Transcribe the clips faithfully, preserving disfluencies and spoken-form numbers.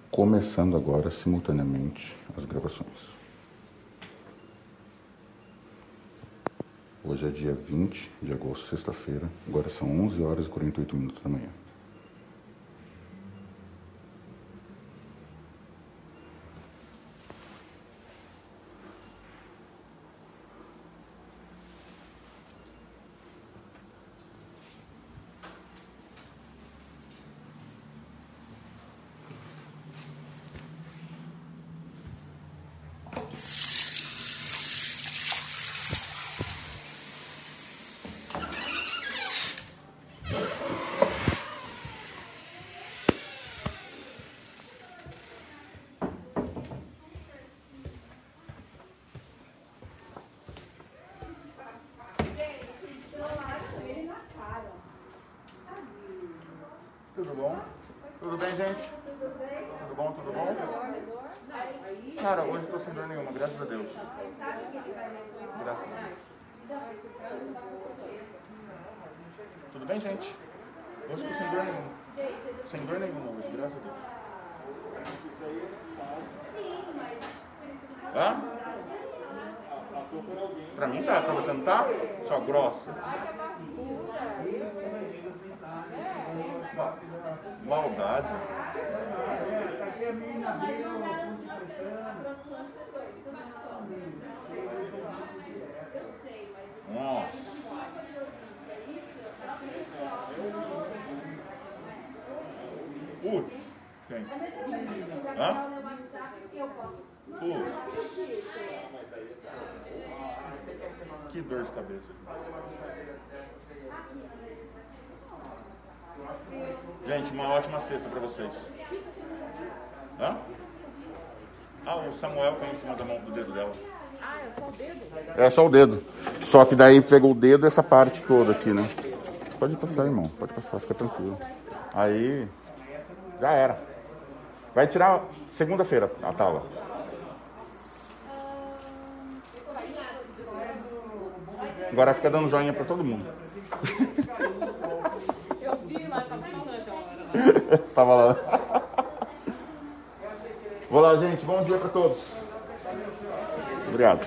Começando agora, simultaneamente, as gravações. Hoje é dia vinte de agosto, sexta-feira. Agora são onze horas e quarenta e oito minutos da manhã. Tudo bom? Tudo bem, gente? Tudo bom, tudo bom? Cara, hoje estou sem dor nenhuma, graças a Deus. Graças a Deus. Tudo bem, gente? Hoje estou sem dor nenhuma. Sem dor nenhuma hoje, graças a Deus. Hã? Pra mim tá, pra você não tá? Só grossa. Maldade. Nossa. Putz. Quem? Hã? Putz. Que dor de cabeça. Gente, uma ótima sexta pra vocês. Hã? Ah, o Samuel caiu em cima da mão do dedo dela. Ah, é só o dedo? É só o dedo. Só que daí pegou o dedo e essa parte toda aqui, né? Pode passar, irmão. Pode passar, fica tranquilo. Aí, já era. Vai tirar segunda-feira a tala. Agora fica dando joinha pra todo mundo. Eu vi lá, tava falando agora. Tava lá. Vou lá, gente. Bom dia pra todos. Obrigado.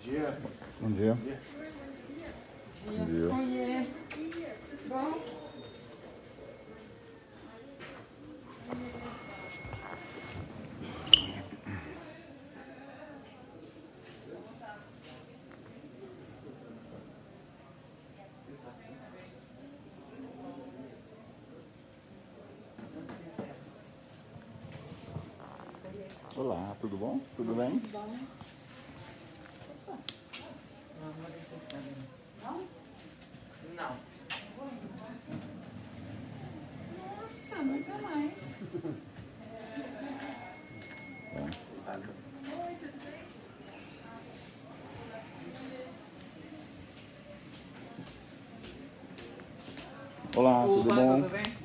dia. Bom dia. Bom dia. Oiê. Bom? Olá, tudo bom? Tudo bem? Tudo bom? Não? Não. Nossa, nunca mais. Olá, tudo Opa, bom? tudo bem?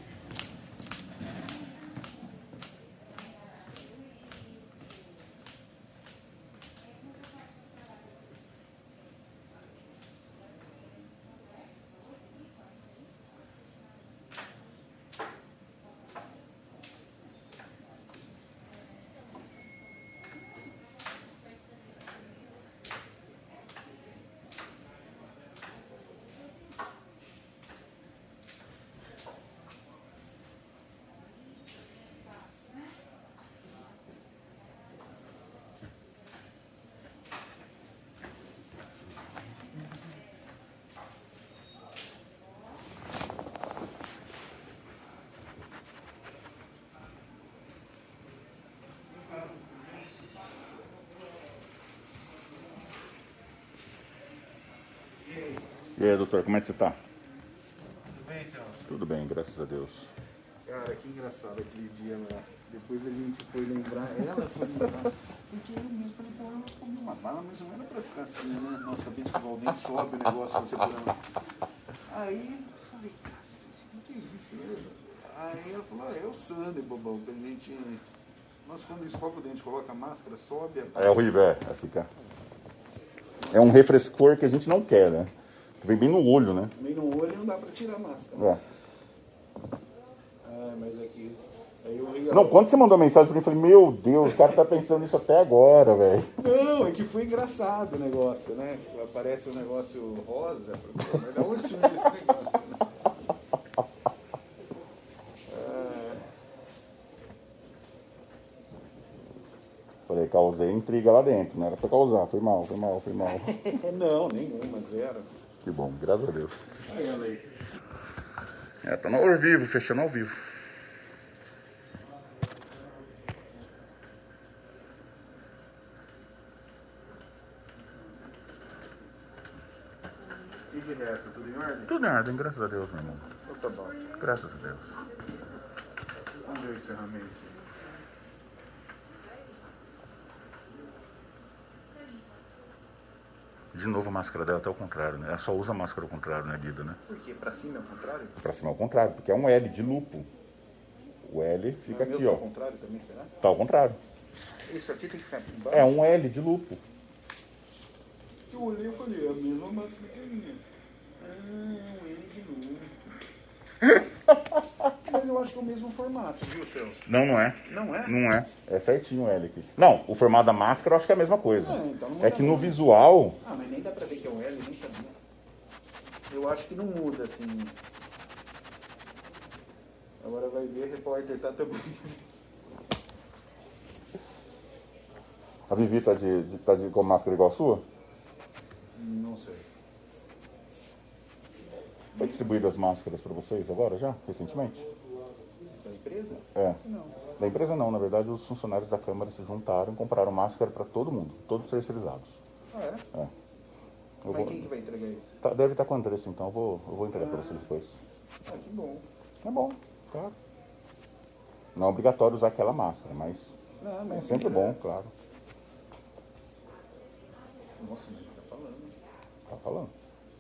E aí, doutor, como é que você tá? Tudo bem, Celso? Tudo bem, graças a Deus. Cara, que engraçado aquele dia lá. Depois a gente foi lembrar, ela foi lembrar. Porque eu mesmo falei, pô, eu comi uma bala, mas não era pra ficar assim, né? Nossa, acabei de escovar o dente, sobe o negócio, você por Aí, falei, cacete, o que, que é isso? Aí ela falou, ah, é o Sander, bobão, que a gente... Nós quando escova o dente, coloca a máscara, sobe a... É horrível, é, é fica. É um refrescor que a gente não quer, né? Vem bem no olho, né? Vem no olho e não dá pra tirar a máscara. É. Ah, mas aqui... Aí eu ri, Não, quando você mandou a mensagem pra mim, eu falei, meu Deus, o cara tá pensando nisso até agora, velho. Não, é que foi engraçado o negócio, né? Aparece um negócio rosa, mas da onde surgiu esse negócio, né? Falei, causei intriga lá dentro, não era pra causar, foi mal, foi mal, foi mal. É, não, nenhuma, zero. Que bom, graças a Deus. Aí ela aí. É, tá no ao vivo, fechando ao vivo. E de resto, tudo em ordem? Tudo em ordem, graças a Deus, meu irmão. Então tá bom. Graças a Deus. Vamos ver o encerramento. De novo a máscara dela tá ao contrário, né? Ela só usa a máscara ao contrário, né, Guida, né? Por quê? Pra cima, ao contrário? Pra cima ao contrário, porque é um L de lupo. O L fica Mas o aqui, meu ó. tá ao contrário também, será? Tá ao contrário. Isso aqui tem que ficar aqui embaixo? É um L de lupo. Eu olhei e falei, é a mesma máscara que a minha. Ah, um N de novo. Mas eu acho que é o mesmo formato, viu, Celso? Não, não é. Não é? Não é. É certinho o L aqui. Não, o formato da máscara eu acho que é a mesma coisa. Ah, então não É muda que no muito. visual, Ah, mas nem dá pra ver que é um L, nem sabia. Eu acho que não muda, assim. Agora vai ver, repórter tá também. a Vivi tá, de, de, tá de, com máscara igual a sua? Não sei. Foi distribuído as máscaras para vocês agora já, recentemente? Da empresa? É. Não. Da empresa não, na verdade os funcionários da Câmara se juntaram e compraram máscara para todo mundo, todos terceirizados. Ah, é? É. Eu Mas vou- quem que vai entregar isso? tá- deve estar com o endereço então, eu vou, eu vou entregar para vocês depois. Ah, que bom. É bom, claro. Não é obrigatório usar aquela máscara, mas Não, é mas sempre sim, bom, né? claro. Nossa, mas ele tá falando. Tá falando.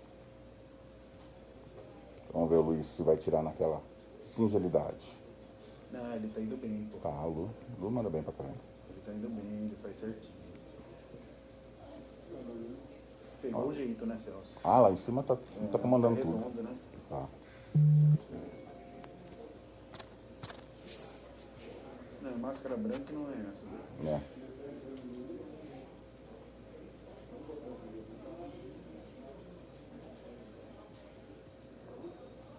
Vamos ver o Luiz se vai tirar naquela singelidade. Não, ele tá indo bem, pô. Tá, a Lu, Lu manda bem pra caramba. Ele tá indo bem, ele faz certinho. Pegou o jeito, né, Celso? Ah, lá em cima tá, tá comandando é tudo. redondo, né? Tá. Não, máscara branca não é essa. Né?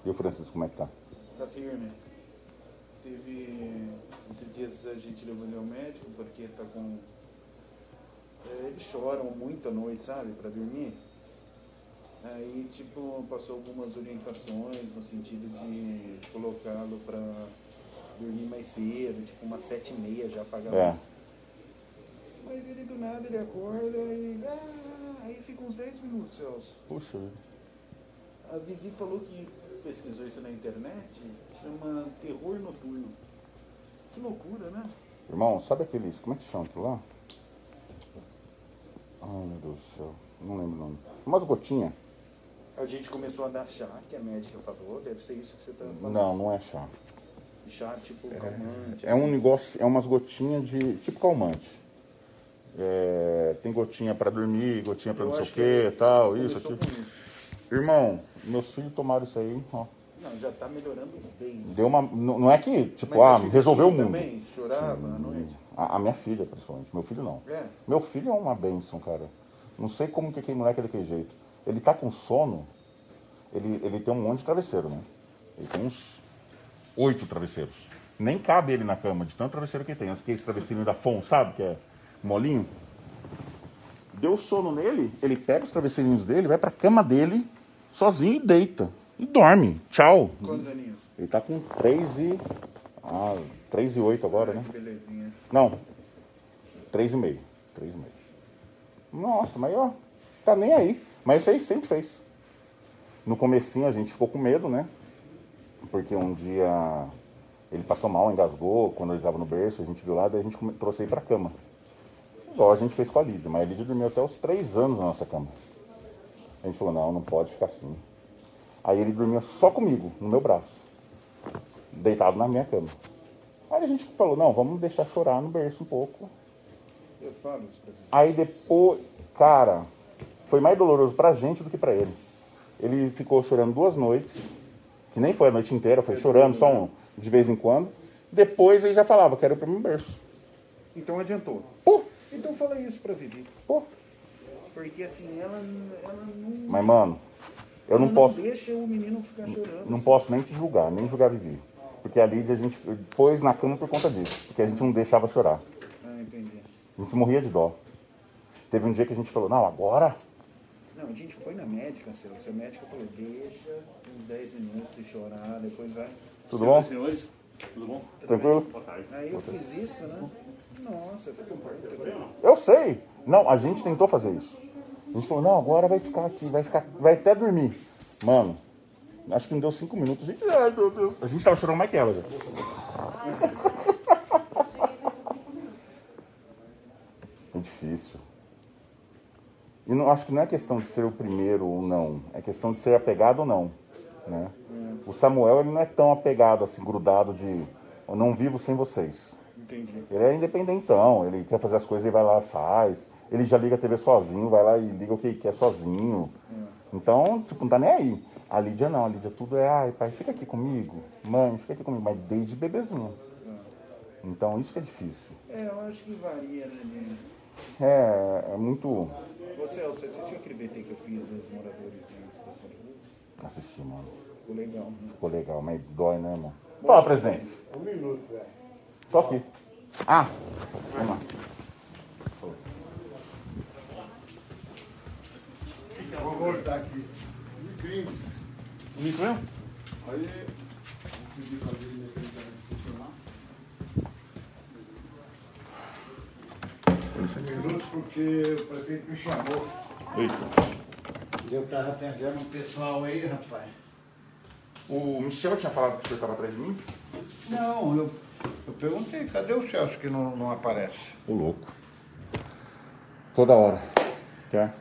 E o Francisco, como é que tá? Tá firme. Teve... Esses dias a gente levou ele ao médico porque tá com... É, eles choram muito à noite, sabe? Pra dormir. Aí, tipo, passou algumas orientações no sentido de colocá-lo pra dormir mais cedo, tipo umas sete e meia já apagar. É. Mas ele do nada, ele acorda e... Ah, aí fica uns dez minutos, Celso. Puxa vida. A Vivi falou que pesquisou isso na internet, chama terror noturno. Que loucura, né? Irmão, sabe aqueles... Como é que chama aquilo lá? Ai, meu Deus do céu. Não lembro o nome. Umas gotinhas. A gente começou a dar chá, que a médica falou, deve ser isso que você tá falando. Não, não é chá. Chá tipo calmante. É um assim. negócio... É umas gotinhas de... Tipo calmante. É, tem gotinha pra dormir, gotinha pra Eu não sei acho o que, que tal, começou isso, aqui. com isso. Irmão, meus filhos tomaram isso aí, ó. Não, já tá melhorando bem. Deu uma... Não não é que, tipo, Mas ah, a sua resolveu o filha mundo. também chorava à noite? A, a minha filha, principalmente. Meu filho não. É. Meu filho é uma bênção, cara. Não sei como que aquele moleque é daquele jeito. Ele tá com sono, ele, ele tem um monte de travesseiro, né? Ele tem uns oito travesseiros. Nem cabe ele na cama, de tanto travesseiro que ele tem. Aqueles travesseirinhos da Fon, sabe? Que é molinho. Deu sono nele, ele pega os travesseirinhos dele, vai pra cama dele, sozinho e deita. E dorme. Tchau. Quantos aninhos? Ele tá com três e... Ah, três e oito agora, né? Que belezinha. Não, três e meio. Três e meio. Nossa, mas ó, tá nem aí. Mas isso aí sempre fez. No comecinho a gente ficou com medo, né? Porque um dia ele passou mal, engasgou, quando ele tava no berço, a gente viu lá, daí a gente come- trouxe ele pra cama. Igual a gente fez com a Lídia, mas a Lídia dormiu até os três anos na nossa cama. A gente falou, não, não pode ficar assim. Aí ele dormia só comigo, no meu braço. Deitado na minha cama. Aí a gente falou, não, vamos deixar chorar no berço um pouco. Eu falo isso pra você. Aí depois, cara, foi mais doloroso pra gente do que pra ele. Ele ficou chorando duas noites, que nem foi a noite inteira, foi chorando só um, de vez em quando. Depois ele já falava, quero ir pro meu berço. Então adiantou. Pô, Então fala isso pra Vivi. pô. Porque assim, ela, ela não... Mas, mano, eu ela não posso, deixa o menino ficar chorando. não posso nem te julgar, nem julgar a Vivi. Porque a Lídia a gente pôs na cama por conta disso, porque a gente não deixava chorar. Ah, entendi. A gente morria de dó. Teve um dia que a gente falou, não, agora... Não, a gente foi na médica, Celso. A médica falou, deixa uns dez minutos se chorar, depois vai. Tudo bom? Senhores, tudo bom? Tranquilo? Boa tarde. Aí eu fiz isso, né? Nossa, ficou muito. Eu sei. Não, a gente tentou fazer isso. A gente falou, não, agora vai ficar aqui, vai ficar, vai até dormir. Mano, acho que não deu cinco minutos. A gente, ai, meu Deus. A gente tava chorando mais que ela já. É difícil. E não, acho que não é questão de ser o primeiro ou não. É questão de ser apegado ou não. Né? O Samuel, ele não é tão apegado, assim, grudado de... Eu não vivo sem vocês. Entendi. Ele é independentão, ele quer fazer as coisas, ele vai lá e faz. Ele já liga a T V sozinho, vai lá e liga o que quer sozinho. Então, tipo, não tá nem aí. A Lídia não, a Lídia tudo é, ai pai, fica aqui comigo. Mãe, fica aqui comigo, mas desde bebezinho. Então, isso que é difícil. É, eu acho que varia, né, Nino? É, é muito... Ô, Celso, você assistiu aquele V T que eu fiz dos moradores em situação de rua? Assisti, mano. Ficou legal, né? Ficou legal, mas dói, né, irmão? Fala, presente. Um minuto, velho. Tô aqui. Ah, vamos lá. Vou voltar aqui. Incrível. O micro mesmo? Aí, eu pedi pra ver ele necessidade de funcionar. Minutos porque o prefeito me chamou. Eita. Eu estava atendendo um pessoal aí, rapaz. O Michel tinha falado que o senhor estava atrás de mim? Não, eu, eu perguntei, cadê o Celso que não, não aparece? O louco. Toda hora. Quer?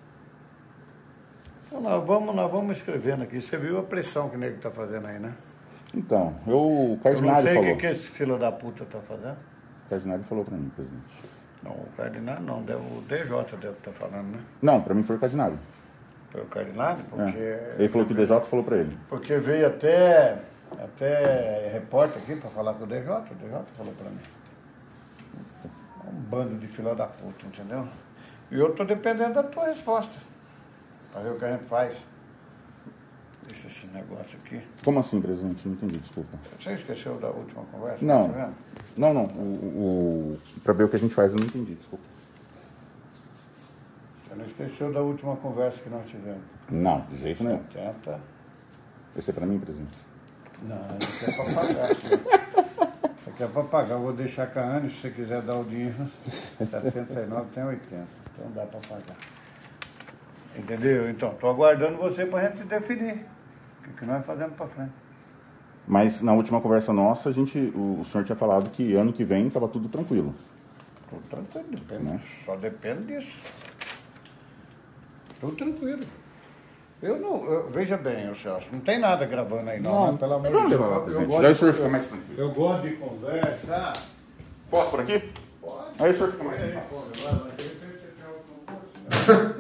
Então, nós, vamos, nós vamos escrevendo aqui. Você viu a pressão que o nego tá fazendo aí, né? Então, eu, o Eu não Cardinale sei o falou. que, que esse filho da puta tá fazendo. O Cardinale falou pra mim, presidente. Não, o Cardinale não, deve, o D J deve estar falando, né? Não, pra mim foi o Cardinale. Foi o Cardinale, porque... É. Ele falou que o D J falou pra ele. Porque veio até, até repórter aqui para falar com o D J, o D J falou para mim. É um bando de filha da puta, entendeu? E eu tô dependendo da tua resposta, para ver o que a gente faz. Esse esse negócio aqui. Como assim, presidente? Não entendi, desculpa. Você esqueceu da última conversa? Não, Tá vendo? não, não. O, o, para ver o que a gente faz, eu não entendi, desculpa. Você não esqueceu da última conversa que nós tivemos? Não, de jeito nenhum. setenta. Esse é para mim, presidente? Não, isso aqui é para pagar. Isso aqui é para pagar. Eu vou deixar com a Anne, se você quiser dar o dinheiro. setenta e nove tem oitenta. Então dá para pagar. Entendeu? Então, estou aguardando você para a gente definir o que, que nós fazemos para frente. Mas na última conversa nossa, a gente, o, o senhor tinha falado que ano que vem estava tudo tranquilo. Tudo tranquilo, depende, Né? só depende disso. Tudo tranquilo. Eu não, eu, veja bem, o Celso, não tem nada gravando aí não, Não, né? Pelo amor vamos de levar lá, Deus. Eu, presidente. gosto Daí o de- senhor fica mais tranquilo. eu gosto de conversa. Posso por aqui? Pode. Aí o senhor fica mais Aí, tranquilo. pô, vai, vai, de repente você tem alguma coisa.